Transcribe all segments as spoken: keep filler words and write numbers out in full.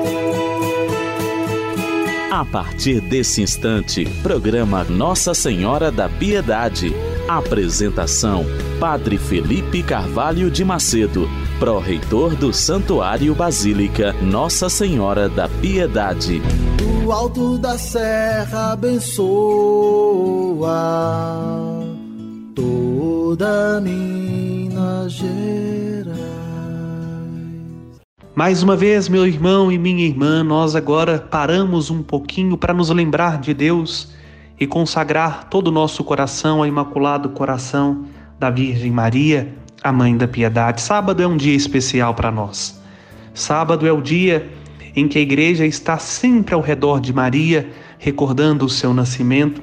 A partir desse instante, programa Nossa Senhora da Piedade. Apresentação: Padre Felipe Carvalho de Macedo, pró-reitor do Santuário Basílica Nossa Senhora da Piedade. Do alto da serra abençoa toda Minas Gerais. Mais uma vez, meu irmão e minha irmã, nós agora paramos um pouquinho para nos lembrar de Deus e consagrar todo o nosso coração ao Imaculado Coração da Virgem Maria, a Mãe da Piedade. Sábado é um dia especial para nós. Sábado é o dia em que a igreja está sempre ao redor de Maria, recordando o seu nascimento,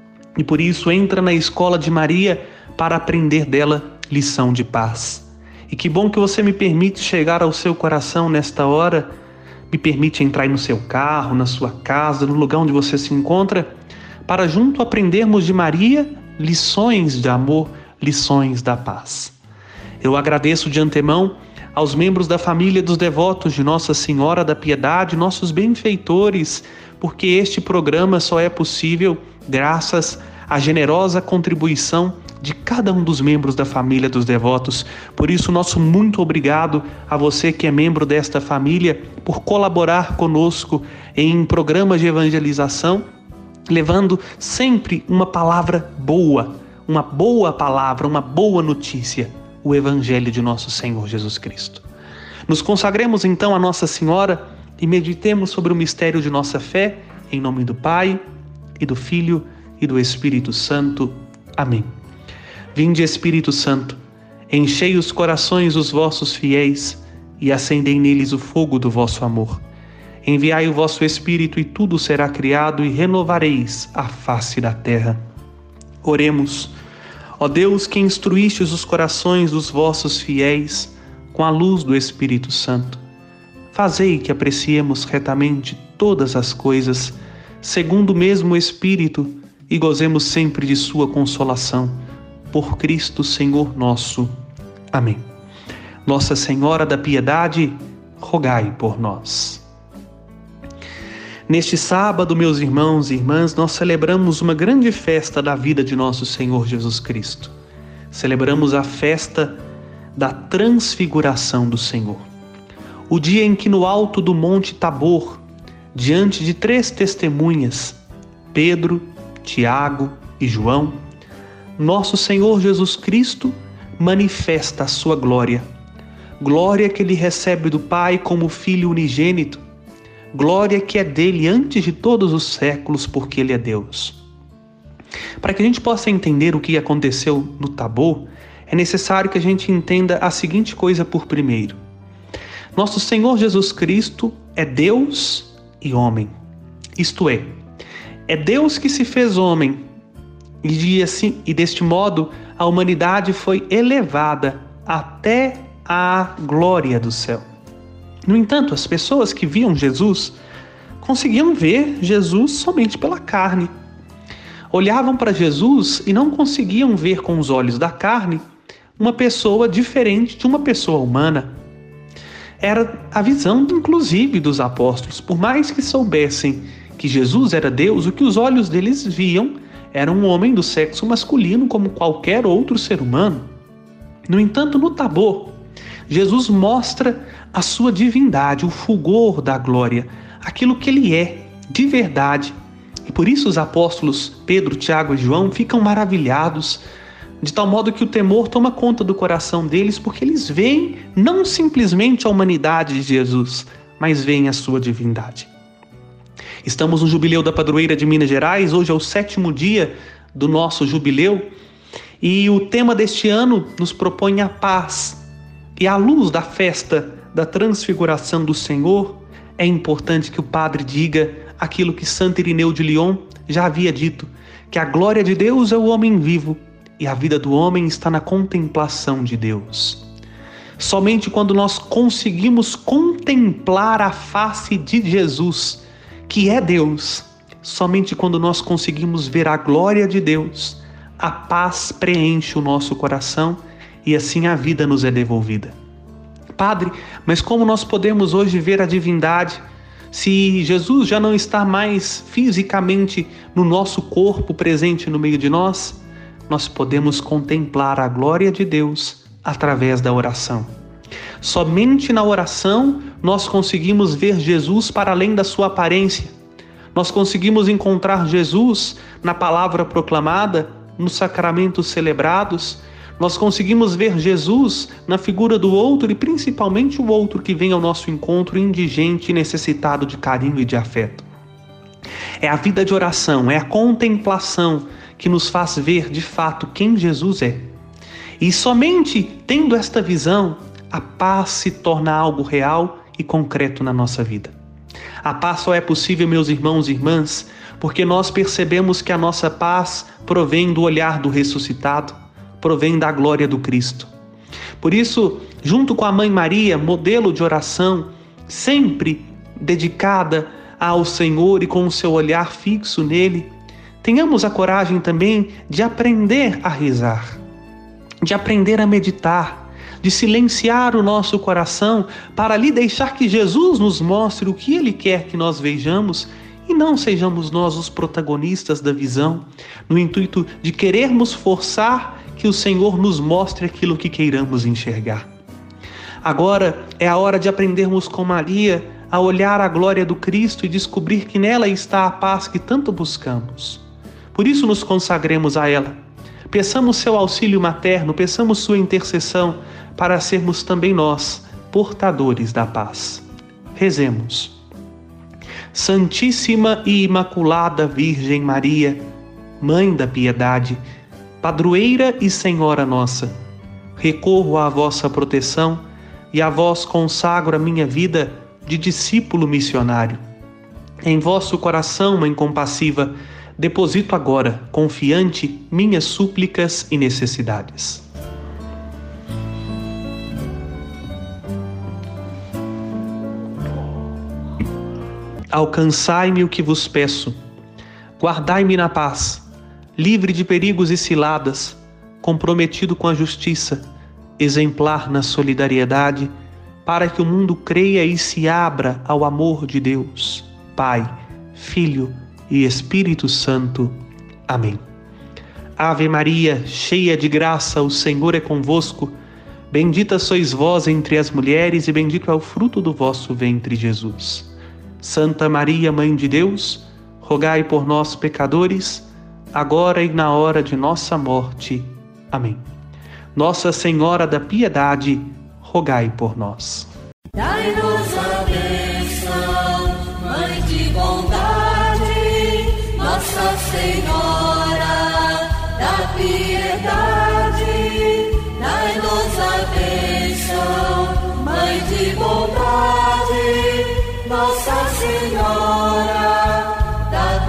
e por isso entra na escola de Maria para aprender dela lição de paz. E que bom que você me permite chegar ao seu coração nesta hora, me permite entrar no seu carro, na sua casa, no lugar onde você se encontra, para junto aprendermos de Maria lições de amor, lições da paz. Eu agradeço de antemão aos membros da família dos devotos de Nossa Senhora da Piedade, nossos benfeitores, porque este programa só é possível graças à generosa contribuição de cada um dos membros da família dos devotos. Por isso, nosso muito obrigado a você que é membro desta família por colaborar conosco em programas de evangelização, levando sempre uma palavra boa, uma boa palavra, uma boa notícia, o Evangelho de nosso Senhor Jesus Cristo. Nos consagremos então a Nossa Senhora e meditemos sobre o mistério de nossa fé, em nome do Pai, e do Filho, e do Espírito Santo. Amém. Vinde, Espírito Santo, enchei os corações dos vossos fiéis e acendei neles o fogo do vosso amor. Enviai o vosso Espírito e tudo será criado e renovareis a face da terra. Oremos. Ó Deus, que instruístes os corações dos vossos fiéis com a luz do Espírito Santo, fazei que apreciemos retamente todas as coisas, segundo o mesmo Espírito, e gozemos sempre de sua consolação. Por Cristo Senhor nosso. Amém. Nossa Senhora da Piedade, rogai por nós. Neste sábado, meus irmãos e irmãs, nós celebramos uma grande festa da vida de nosso Senhor Jesus Cristo. Celebramos a festa da transfiguração do Senhor. O dia em que no alto do Monte Tabor, diante de três testemunhas, Pedro, Tiago e João, nosso Senhor Jesus Cristo manifesta a sua glória. Glória que ele recebe do Pai como Filho unigênito. Glória que é dele antes de todos os séculos, porque ele é Deus. Para que a gente possa entender o que aconteceu no Tabor, é necessário que a gente entenda a seguinte coisa por primeiro. Nosso Senhor Jesus Cristo é Deus e homem. Isto é, é Deus que se fez homem. E, de assim, e deste modo, a humanidade foi elevada até a glória do céu. No entanto, as pessoas que viam Jesus conseguiam ver Jesus somente pela carne. Olhavam para Jesus e não conseguiam ver com os olhos da carne uma pessoa diferente de uma pessoa humana. Era a visão, inclusive, dos apóstolos. Por mais que soubessem que Jesus era Deus, o que os olhos deles viam era um homem do sexo masculino como qualquer outro ser humano. No entanto, no Tabor, Jesus mostra a sua divindade, o fulgor da glória, aquilo que ele é, de verdade. E por isso os apóstolos Pedro, Tiago e João ficam maravilhados, de tal modo que o temor toma conta do coração deles, porque eles veem não simplesmente a humanidade de Jesus, mas veem a sua divindade. Estamos no Jubileu da Padroeira de Minas Gerais, hoje é o sétimo dia do nosso jubileu, e o tema deste ano nos propõe a paz. E à luz da festa da transfiguração do Senhor, é importante que o padre diga aquilo que Santo Irineu de Lyon já havia dito, que a glória de Deus é o homem vivo e a vida do homem está na contemplação de Deus. Somente quando nós conseguimos contemplar a face de Jesus, que é Deus, somente quando nós conseguimos ver a glória de Deus, a paz preenche o nosso coração e assim a vida nos é devolvida. Padre, mas como nós podemos hoje ver a divindade se Jesus já não está mais fisicamente no nosso corpo, presente no meio de nós, nós podemos contemplar a glória de Deus através da oração. Somente na oração nós conseguimos ver Jesus para além da sua aparência. Nós conseguimos encontrar Jesus na palavra proclamada, nos sacramentos celebrados. Nós conseguimos ver Jesus na figura do outro e principalmente o outro que vem ao nosso encontro indigente e necessitado de carinho e de afeto. É a vida de oração, é a contemplação que nos faz ver de fato quem Jesus é. E somente tendo esta visão, a paz se torna algo real e concreto na nossa vida. A paz só é possível, meus irmãos e irmãs, porque nós percebemos que a nossa paz provém do olhar do ressuscitado, provém da glória do Cristo. Por isso, junto com a Mãe Maria, modelo de oração, sempre dedicada ao Senhor e com o seu olhar fixo nele, tenhamos a coragem também de aprender a rezar, de aprender a meditar, de silenciar o nosso coração para ali deixar que Jesus nos mostre o que Ele quer que nós vejamos e não sejamos nós os protagonistas da visão, no intuito de querermos forçar que o Senhor nos mostre aquilo que queiramos enxergar. Agora é a hora de aprendermos com Maria a olhar a glória do Cristo e descobrir que nela está a paz que tanto buscamos. Por isso nos consagremos a ela. Peçamos seu auxílio materno, peçamos sua intercessão para sermos também nós portadores da paz. Rezemos. Santíssima e Imaculada Virgem Maria, Mãe da Piedade, Padroeira e Senhora nossa, recorro à vossa proteção e a vós consagro a minha vida de discípulo missionário. Em vosso coração, Mãe compassiva, deposito agora, confiante, minhas súplicas e necessidades. Alcançai-me o que vos peço, guardai-me na paz, livre de perigos e ciladas, comprometido com a justiça, exemplar na solidariedade, para que o mundo creia e se abra ao amor de Deus, Pai, Filho e Espírito Santo. Amém. Ave Maria, cheia de graça, o Senhor é convosco. Bendita sois vós entre as mulheres e bendito é o fruto do vosso ventre, Jesus. Santa Maria, Mãe de Deus, rogai por nós, pecadores, agora e na hora de nossa morte. Amém. Nossa Senhora da Piedade, rogai por nós. Dai-nos a bênção, Mãe de bondade, Nossa Senhora da Piedade. Dai-nos a bênção, Mãe de bondade, Nossa Senhora da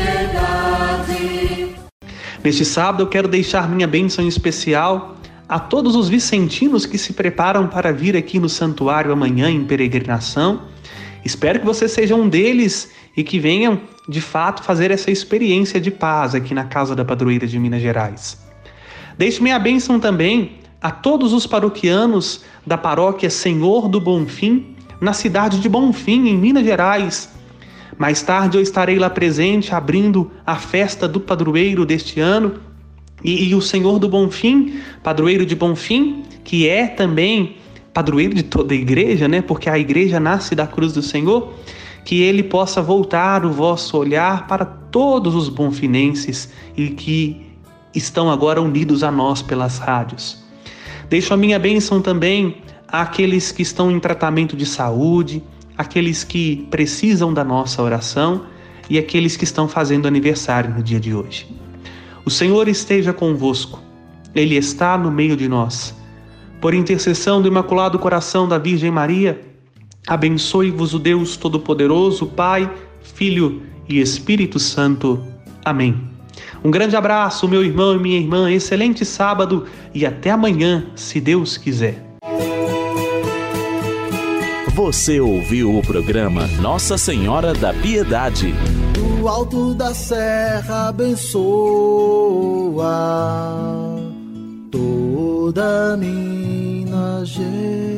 Piedade. Neste sábado eu quero deixar minha bênção especial a todos os vicentinos que se preparam para vir aqui no santuário amanhã em peregrinação. Espero que você seja um deles e que venham, de fato, fazer essa experiência de paz aqui na Casa da Padroeira de Minas Gerais. Deixo minha bênção também a todos os paroquianos da paróquia Senhor do Bonfim, na cidade de Bonfim, em Minas Gerais. Mais tarde eu estarei lá presente, abrindo a festa do padroeiro deste ano. E, e o Senhor do Bonfim, padroeiro de Bonfim, que é também padroeiro de toda a igreja, né? Porque a igreja nasce da cruz do Senhor, que ele possa voltar o vosso olhar para todos os bonfinenses e que estão agora unidos a nós pelas rádios. Deixo a minha bênção também àqueles que estão em tratamento de saúde, aqueles que precisam da nossa oração e aqueles que estão fazendo aniversário no dia de hoje. O Senhor esteja convosco, Ele está no meio de nós. Por intercessão do Imaculado Coração da Virgem Maria, abençoe-vos o Deus Todo-Poderoso, Pai, Filho e Espírito Santo. Amém. Um grande abraço, meu irmão e minha irmã, excelente sábado e até amanhã, se Deus quiser. Você ouviu o programa Nossa Senhora da Piedade. Do alto da serra abençoa toda Minas Gerais.